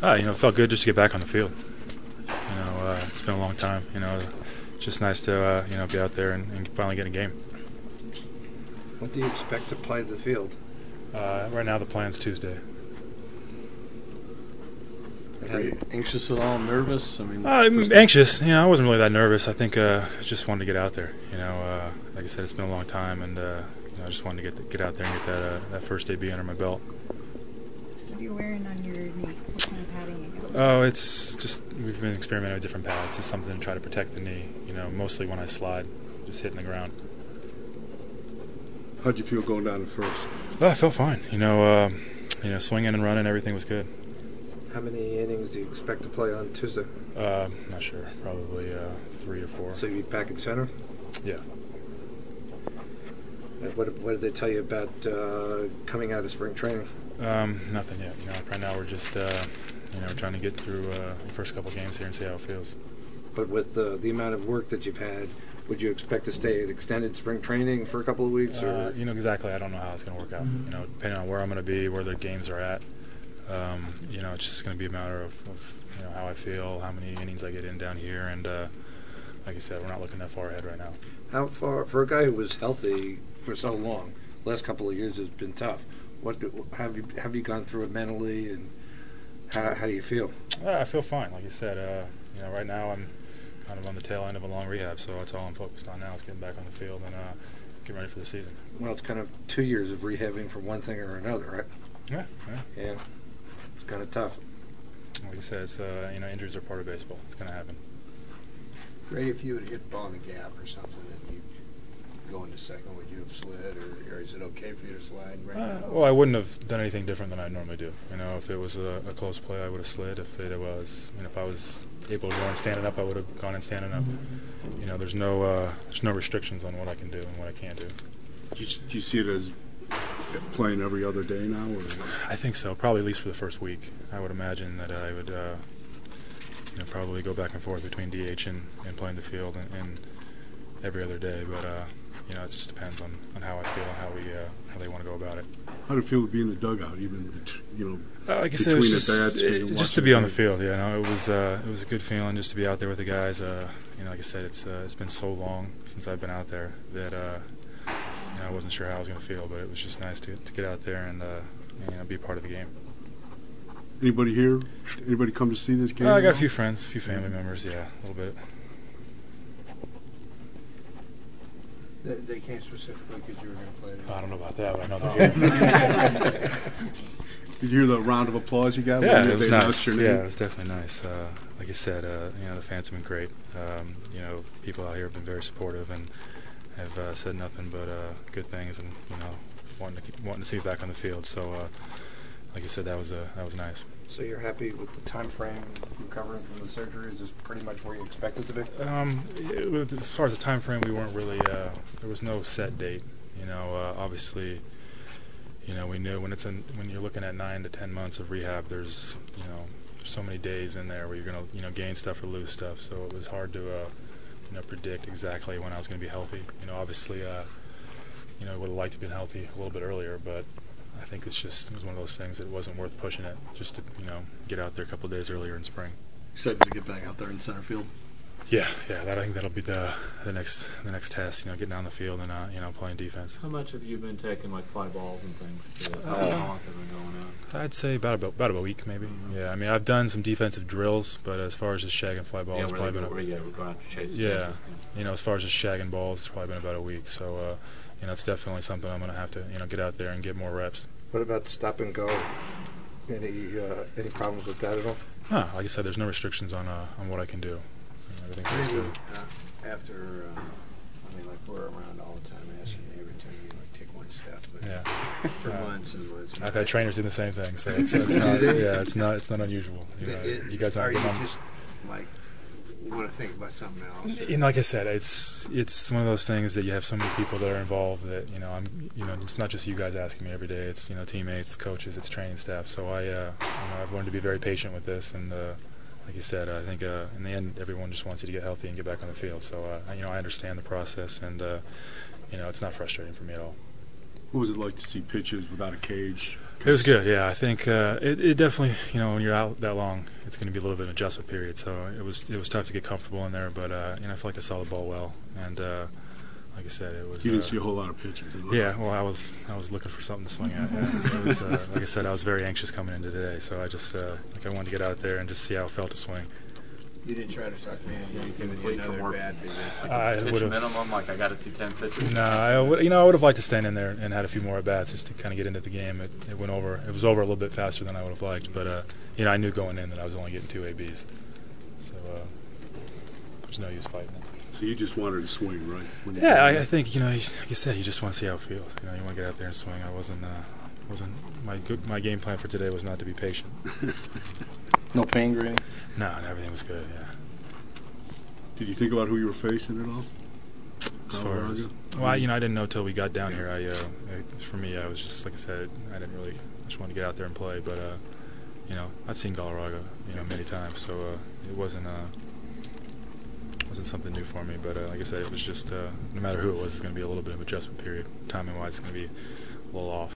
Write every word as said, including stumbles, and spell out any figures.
Uh, you know, it felt good just to get back on the field. You know, uh, it's been a long time. You know, it's just nice to uh, you know be out there and, and finally get a game. What do you expect to play the field? Uh, right now, the plan's Tuesday. Are you anxious at all? Nervous? I mean, uh, I'm anxious. You know, I wasn't really that nervous. I think uh, I just wanted to get out there. You know, uh, like I said, it's been a long time, and uh, you know, I just wanted to get the, get out there and get that uh, that first debut under my belt. What are you wearing on your knee? What kind of padding you got? Oh, it's just we've been experimenting with different pads. It's something to try to protect the knee. You know, mostly when I slide, just hitting the ground. How'd you feel going down to first? Oh, I felt fine. You know, um, you know, swinging and running, everything was good. How many innings do you expect to play on Tuesday? Uh, not sure. Probably uh, three or four. So you'll be back in center? Yeah. And what, what did they tell you about uh, coming out of spring training? Um, nothing yet. You know, right now we're just uh, you know trying to get through uh, the first couple games here and see how it feels. But with the the amount of work that you've had, would you expect to stay at extended spring training for a couple of weeks? Or Uh, you know, exactly. I don't know how it's going to work out. Mm-hmm. You know, depending on where I'm going to be, where the games are at. Um, you know, it's just going to be a matter of, of you know how I feel, how many innings I get in down here, and uh, like I said, we're not looking that far ahead right now. How far for a guy who was healthy for so long? Last couple of years has been tough. What do, have you have you gone through it mentally, and how, how do you feel? Uh, I feel fine. Like you said, uh, you know, right now I'm kind of on the tail end of a long rehab, so that's all I'm focused on now is getting back on the field and uh, getting ready for the season. Well, it's kind of two years of rehabbing for one thing or another, right? Yeah, yeah. Yeah, it's kind of tough. Like I said, it's, uh, you know, injuries are part of baseball. It's going to happen. Great if you would hit the ball in the gap or something and you go into second, would you have slid, or, or is it okay for you to slide right Uh, now? well, I wouldn't have done anything different than I normally do. You know, if it was a, a close play, I would have slid. If it was, you know, if I was able to go in standing up, I would have gone in standing up. You know, there's no uh, there's no restrictions on what I can do and what I can't do. Do you, do you see it as playing every other day now? Or? I think so. Probably at least for the first week. I would imagine that I would, uh, you know, probably go back and forth between D H and, and playing the field and, and every other day. But uh, you know, it just depends on, on how I feel and how we uh, how they want to go about it. How did it feel to be in the dugout, even you know? Uh, like I said, it was just, bats, it, just to be on the field. Yeah, no, it was uh, it was a good feeling just to be out there with the guys. Uh, you know, like I said, it's uh, it's been so long since I've been out there that uh, you know, I wasn't sure how I was going to feel, but it was just nice to to get out there and uh, you know, be part of the game. Anybody here? Anybody come to see this game? Uh, I got a few friends, a few family members. Yeah, a little bit. They, they came specifically because you were going to play it. I don't know about that, but I know they're here. Did you hear the round of applause you got? Yeah, when it was they nice. announced your name? Yeah, it was definitely nice. Uh, like I said, uh, you know, the fans have been great. Um, you know, people out here have been very supportive and have uh, said nothing but uh, good things, and you know, wanting to keep, wanting to see me back on the field. So, uh, like I said, that was uh, that was nice. So you're happy with the time frame recovering from the surgery? Is this pretty much where you expect it to be? Um, it, was- as far as the time frame, we weren't really. Uh, there was no set date. You know, uh, obviously, you know, we knew when it's in, when you're looking at nine to ten months of rehab, there's you know there's so many days in there where you're gonna you know gain stuff or lose stuff. So it was hard to uh, you know predict exactly when I was gonna be healthy. You know, obviously, uh, you know, I would have liked to be healthy a little bit earlier, but I think it's just it was one of those things that it wasn't worth pushing it just to you know get out there a couple of days earlier in spring. Excited to get back out there in center field. Yeah, yeah, that I think that'll be the the next the next test. You know, getting down the field and uh, you know playing defense. How much have you been taking like fly balls and things? To, how Uh, long has it been going on? I'd say about about, about a week maybe. Mm-hmm. Yeah, I mean I've done some defensive drills, but as far as just shagging fly balls, Yeah, it's where probably they been go, a, where you go after chasing. yeah, pitches. you know as far as just shagging balls, it's probably been about a week. So uh, you know it's definitely something I'm gonna have to you know get out there and get more reps. What about stop and go? Any uh, any problems with that at all? Huh, like I said, there's no restrictions on uh, on what I can do. You know, everything feels Maybe, good. uh, after, uh, I mean, like we're around all the time asking you every time you like take one step, but Yeah. for Uh, months and months. and I've had months. trainers do the same thing, so it's, it's not yeah it's not it's not unusual. You know, It- you guys are aren't you getting on. just like want to think about something else? or- You know, like I said, it's it's one of those things that you have so many people that are involved that you know I'm you know it's not just you guys asking me every day. It's you know teammates, it's coaches, it's training staff. So I uh, you know I've learned to be very patient with this, and uh, like you said, I think uh, in the end everyone just wants you to get healthy and get back on the field. So uh, you know I understand the process, and uh, you know it's not frustrating for me at all. What was it like to see pitches without a cage, pitch? It was good, yeah. I think uh, it, it definitely, you know, when you're out that long, it's going to be a little bit of an adjustment period. So it was it was tough to get comfortable in there, but uh, you know, I feel like I saw the ball well, and uh, like I said, it was. You didn't uh, see a whole lot of pitches. Did you? Yeah, well, I was I was looking for something to swing at. Yeah. It was, uh, like I said, I was very anxious coming into today, so I just uh, like I wanted to get out there and just see how it felt to swing. You didn't try to talk, man, you didn't give me Complete another from work. bad, did you? I Pitch would've- minimum, like I got to see ten pitches. No, I would, you know, I would have liked to stand in there and had a few more at bats just to kind of get into the game. It, it went over. It was over a little bit faster than I would have liked, but uh, you know, I knew going in that I was only getting two A Bs, so uh, there's no use fighting it. So you just wanted to swing, right? When you- Yeah, I, I think you know, like you said, you just want to see how it feels. You know, you want to get out there and swing. I wasn't, uh, wasn't my good, my game plan for today was not to be patient. No pain grading? No, and everything was good. Yeah. Did you think about who you were facing at all? As far as, Galarraga? well, I, you know, I didn't know till we got down here. I, uh, I, for me, I was just like I said, I didn't really I just wanted to get out there and play. But uh, you know, I've seen Galarraga, you know, many times, so uh, it wasn't uh, wasn't something new for me. But uh, like I said, it was just uh, no matter who it was, it's going to be a little bit of adjustment period. Timing wise, it's going to be a little off.